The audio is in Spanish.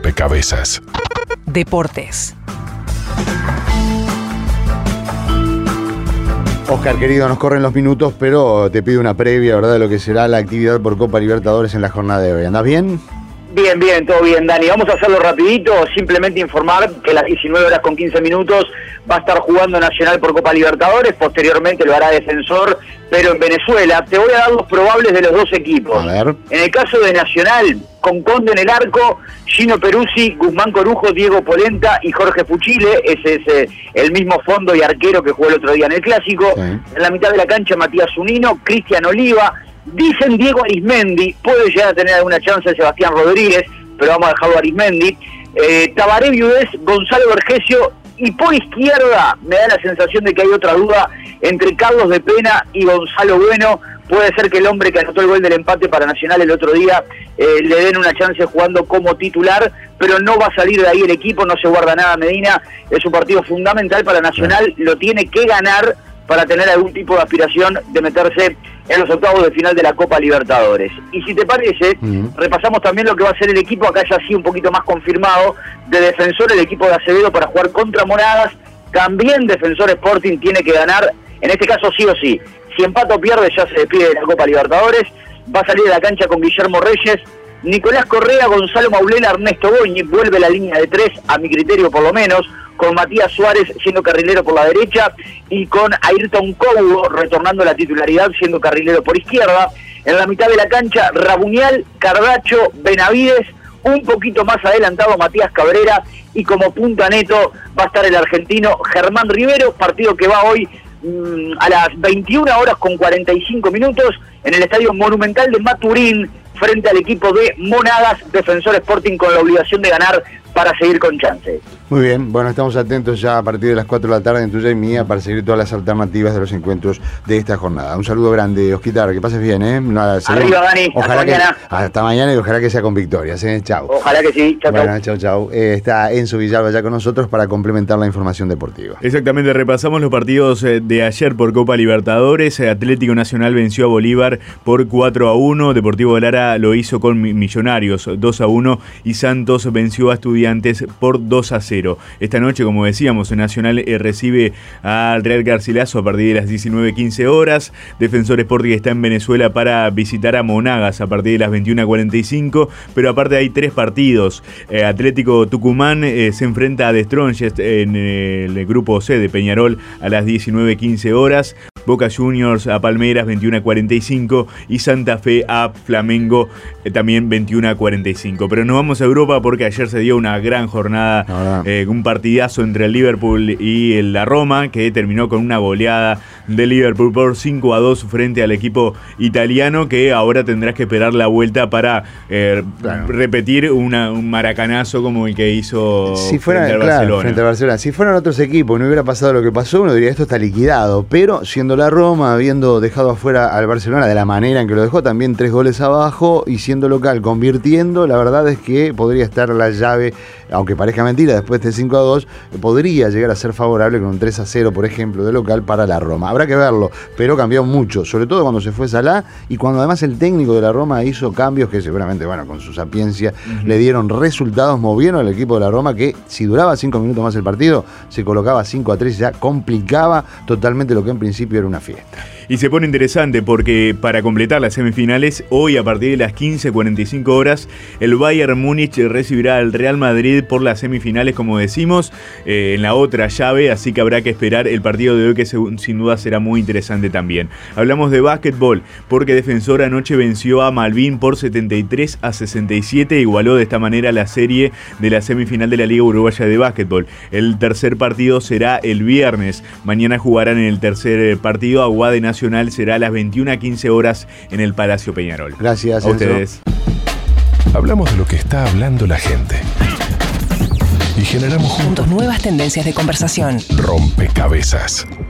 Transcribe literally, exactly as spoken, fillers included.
Rompecabezas. Deportes. Oscar, querido, nos corren los minutos, pero te pido una previa, ¿verdad?, de lo que será la actividad por Copa Libertadores en la jornada de hoy. ¿Andás bien? Bien, bien, todo bien, Dani. Vamos a hacerlo rapidito, simplemente informar que a las diecinueve horas con quince minutos va a estar jugando Nacional por Copa Libertadores, posteriormente lo hará Defensor, pero en Venezuela. Te voy a dar los probables de los dos equipos. A ver. En el caso de Nacional, con Conde en el arco, Gino Peruzzi, Guzmán Corujo, Diego Polenta y Jorge Fuchile. Ese es eh, el mismo fondo y arquero que jugó el otro día en el Clásico. Sí. En la mitad de la cancha, Matías Zunino, Cristian Oliva. Dicen Diego Arismendi, puede llegar a tener alguna chance Sebastián Rodríguez, pero vamos a dejarlo a Arismendi. Eh, Tabaré Viudés, Gonzalo Vergesio, y por izquierda me da la sensación de que hay otra duda entre Carlos de Pena y Gonzalo Bueno. Puede ser que el hombre que anotó el gol del empate para Nacional el otro día eh, le den una chance jugando como titular, pero no va a salir de ahí el equipo, no se guarda nada Medina. Es un partido fundamental para Nacional, lo tiene que ganar para tener algún tipo de aspiración de meterse en los octavos de final de la Copa Libertadores. Y si te parece, uh-huh. repasamos también lo que va a ser el equipo, acá ya sí un poquito más confirmado, de Defensor, el equipo de Acevedo para jugar contra Monagas. También Defensor Sporting tiene que ganar, en este caso sí o sí. Si empata o pierde ya se despide de la Copa Libertadores. Va a salir de la cancha con Guillermo Reyes, Nicolás Correa, Gonzalo Maulela, Ernesto Goñi. Vuelve la línea de tres, a mi criterio por lo menos, con Matías Suárez siendo carrilero por la derecha y con Ayrton Cougo retornando la titularidad siendo carrilero por izquierda. En la mitad de la cancha, Rabuñal, Cardacho, Benavides, un poquito más adelantado Matías Cabrera, y como punta neto va a estar el argentino Germán Rivero, partido que va hoy mmm, a las veintiuna horas con cuarenta y cinco minutos en el Estadio Monumental de Maturín, frente al equipo de Monagas. Defensor Sporting con la obligación de ganar para seguir con chance. Muy bien, bueno, estamos atentos ya a partir de las cuatro de la tarde en tuya y mía para seguir todas las alternativas de los encuentros de esta jornada. Un saludo grande, Osquitar, que pases bien, ¿eh? Nada, arriba, Dani, ojalá hasta que, mañana. Hasta mañana y ojalá que sea con victorias, ¿eh? Chao. Ojalá que sí, chao, bueno, chao, chao. Eh, está Enzo Villalba ya con nosotros para complementar la información deportiva. Exactamente, repasamos los partidos de ayer por Copa Libertadores. Atlético Nacional venció a Bolívar por cuatro a uno, Deportivo Lara lo hizo con Millonarios dos a uno y Santos venció a Estudiantes por dos a cero. Esta noche, como decíamos, Nacional eh, recibe al Real Garcilaso a partir de las diecinueve quince horas. Defensor Sporting está en Venezuela para visitar a Monagas a partir de las veintiuna cuarenta y cinco, pero aparte hay tres partidos. Eh, Atlético Tucumán eh, se enfrenta a The Strongest en el grupo C de Peñarol a las diecinueve quince horas. Boca Juniors a Palmeiras veintiuna cuarenta y cinco y Santa Fe a Flamengo eh, también veintiuna cuarenta y cinco. Pero nos vamos a Europa porque ayer se dio una gran jornada, no, no. Eh, un partidazo entre el Liverpool y el, la Roma, que terminó con una goleada de Liverpool por cinco a dos frente al equipo italiano, que ahora tendrás que esperar la vuelta para eh, claro. repetir una, un maracanazo como el que hizo si fuera, frente al claro, Barcelona. Frente al Barcelona. Si fueran otros equipos y no hubiera pasado lo que pasó, uno diría esto está liquidado, pero siendo la Roma, habiendo dejado afuera al Barcelona de la manera en que lo dejó, también tres goles abajo y siendo local, convirtiendo, la verdad es que podría estar la llave, aunque parezca mentira, después de cinco a dos, podría llegar a ser favorable con un tres a cero, por ejemplo, de local para la Roma. Habrá que verlo, pero cambió mucho, sobre todo cuando se fue Salah y cuando además el técnico de la Roma hizo cambios que seguramente, bueno, con su sapiencia, uh-huh. le dieron resultados, movieron al equipo de la Roma que si duraba cinco minutos más el partido, se colocaba cinco a tres y ya complicaba totalmente lo que en principio era una fiesta. Y se pone interesante porque para completar las semifinales, hoy a partir de las quince cuarenta y cinco horas, el Bayern Múnich recibirá al Real Madrid por las semifinales, como decimos, eh, en la otra llave, así que habrá que esperar el partido de hoy que se, sin duda será muy interesante también. Hablamos de básquetbol porque Defensor anoche venció a Malvin por setenta y tres a sesenta y siete, igualó de esta manera la serie de la semifinal de la Liga Uruguaya de Básquetbol. El tercer partido será el viernes, mañana jugarán en el tercer partido, Aguada Nacional será a las veintiuna quince horas en el Palacio Peñarol. Gracias a ustedes. Hablamos de lo que está hablando la gente y generamos juntos nuevas tendencias de conversación. Rompecabezas.